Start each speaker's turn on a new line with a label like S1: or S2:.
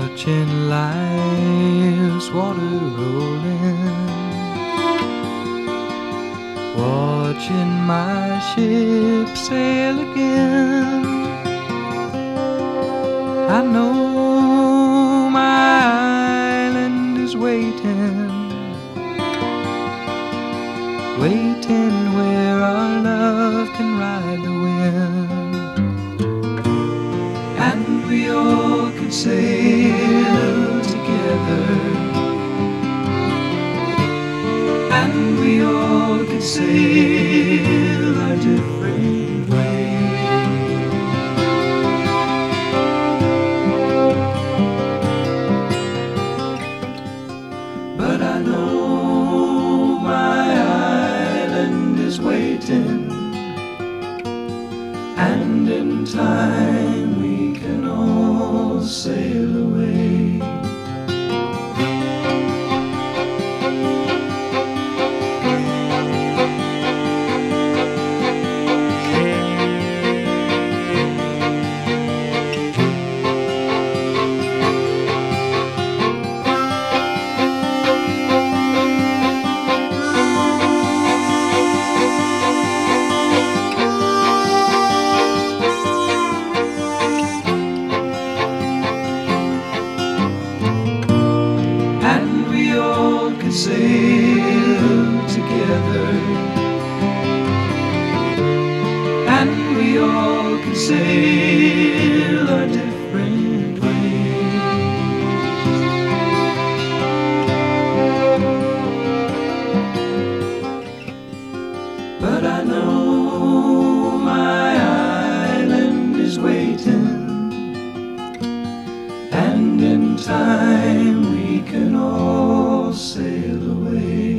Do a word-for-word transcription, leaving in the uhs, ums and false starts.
S1: watching life's water rolling, watching my ship sail again. I know my island is waiting, waiting where our love can ride the wind, and we all can sail together, and we all can sail our different ways. But I know my island is waiting, and in time we can all sail away. Sail together, and we all can sail our different ways. But I know my island is waiting, and in time we can all sail away.